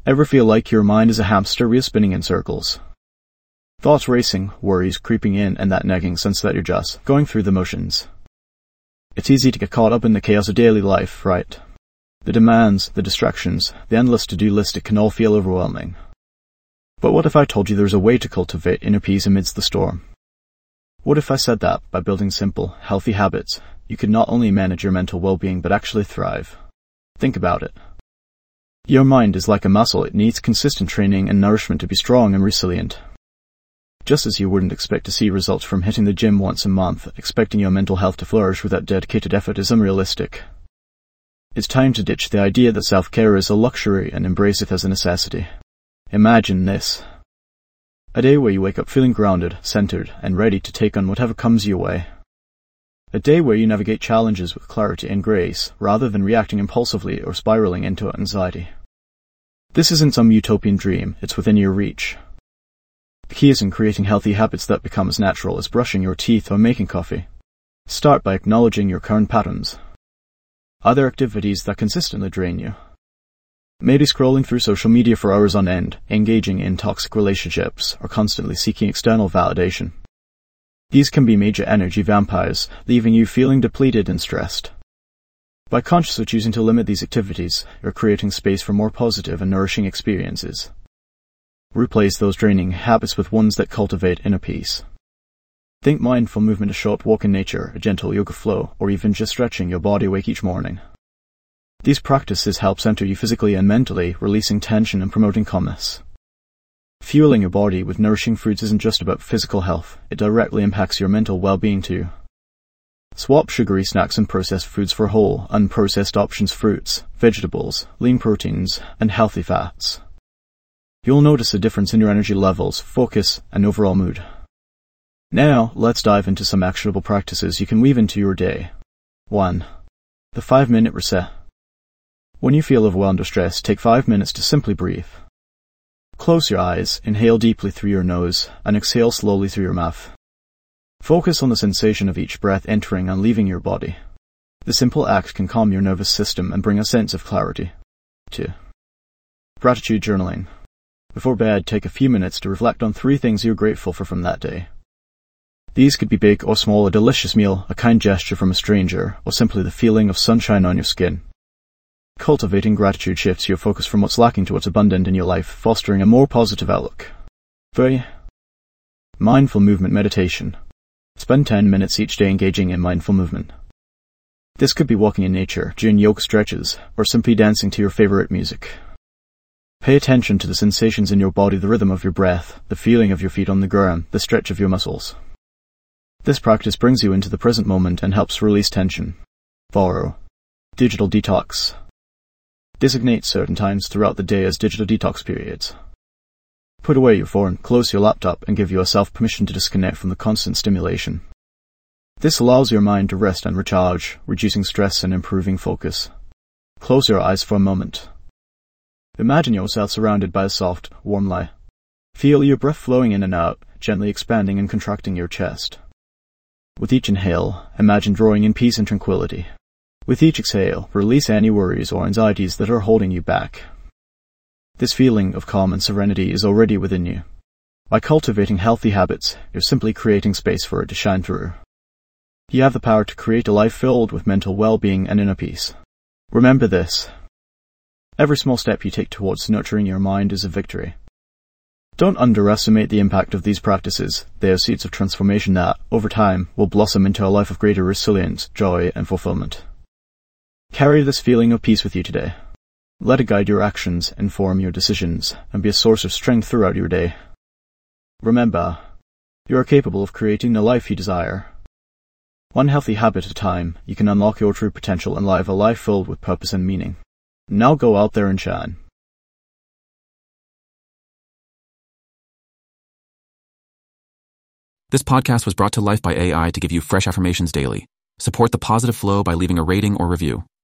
Ever feel like your mind is a hamster wheel spinning in circles? Thoughts racing, worries creeping in, and that nagging sense that you're just going through the motions. It's easy to get caught up in the chaos of daily life, right? The demands, the distractions, the endless to-do list, it can all feel overwhelming. But what if I told you there's a way to cultivate inner peace amidst the storm? What if I said that, by building simple, healthy habits, you could not only manage your mental well-being but actually thrive? Think about it. Your mind is like a muscle. It needs consistent training and nourishment to be strong and resilient. Just as you wouldn't expect to see results from hitting the gym once a month, expecting your mental health to flourish without dedicated effort is unrealistic. It's time to ditch the idea that self-care is a luxury and embrace it as a necessity. Imagine this. A day where you wake up feeling grounded, centered, and ready to take on whatever comes your way. A day where you navigate challenges with clarity and grace, rather than reacting impulsively or spiraling into anxiety. This isn't some utopian dream, it's within your reach. The key is in creating healthy habits that become as natural as brushing your teeth or making coffee. Start by acknowledging your current patterns. Are there activities that consistently drain you? Maybe scrolling through social media for hours on end, engaging in toxic relationships, or constantly seeking external validation. These can be major energy vampires, leaving you feeling depleted and stressed. By consciously choosing to limit these activities, you're creating space for more positive and nourishing experiences. Replace those draining habits with ones that cultivate inner peace. Think mindful movement, a short walk in nature, a gentle yoga flow, or even just stretching your body awake each morning. These practices help center you physically and mentally, releasing tension and promoting calmness. Fueling your body with nourishing foods isn't just about physical health, it directly impacts your mental well-being too. Swap sugary snacks and processed foods for whole, unprocessed options: fruits, vegetables, lean proteins, and healthy fats. You'll notice a difference in your energy levels, focus, and overall mood. Now, let's dive into some actionable practices you can weave into your day. 1. The 5-minute reset. When you feel overwhelmed or stressed, take 5 minutes to simply breathe. Close your eyes, inhale deeply through your nose, and exhale slowly through your mouth. Focus on the sensation of each breath entering and leaving your body. The simple act can calm your nervous system and bring a sense of clarity. 2. Gratitude journaling. Before bed, take a few minutes to reflect on 3 things you're grateful for from that day. These could be big or small: a delicious meal, a kind gesture from a stranger, or simply the feeling of sunshine on your skin. Cultivating gratitude shifts your focus from what's lacking to what's abundant in your life, fostering a more positive outlook. 3. Mindful movement meditation. Spend 10 minutes each day engaging in mindful movement. This could be walking in nature, doing yoga stretches, or simply dancing to your favorite music. Pay attention to the sensations in your body, the rhythm of your breath, the feeling of your feet on the ground, the stretch of your muscles. This practice brings you into the present moment and helps release tension. 4. Digital detox. Designate certain times throughout the day as digital detox periods. Put away your phone, close your laptop, and give yourself permission to disconnect from the constant stimulation. This allows your mind to rest and recharge, reducing stress and improving focus. Close your eyes for a moment. Imagine yourself surrounded by a soft, warm light. Feel your breath flowing in and out, gently expanding and contracting your chest. With each inhale, imagine drawing in peace and tranquility. With each exhale, release any worries or anxieties that are holding you back. This feeling of calm and serenity is already within you. By cultivating healthy habits, you're simply creating space for it to shine through. You have the power to create a life filled with mental well-being and inner peace. Remember this. Every small step you take towards nurturing your mind is a victory. Don't underestimate the impact of these practices. They are seeds of transformation that, over time, will blossom into a life of greater resilience, joy, and fulfillment. Carry this feeling of peace with you today. Let it guide your actions, inform your decisions, and be a source of strength throughout your day. Remember, you are capable of creating the life you desire. One healthy habit at a time, you can unlock your true potential and live a life filled with purpose and meaning. Now go out there and shine. This podcast was brought to life by AI to give you fresh affirmations daily. Support the positive flow by leaving a rating or review.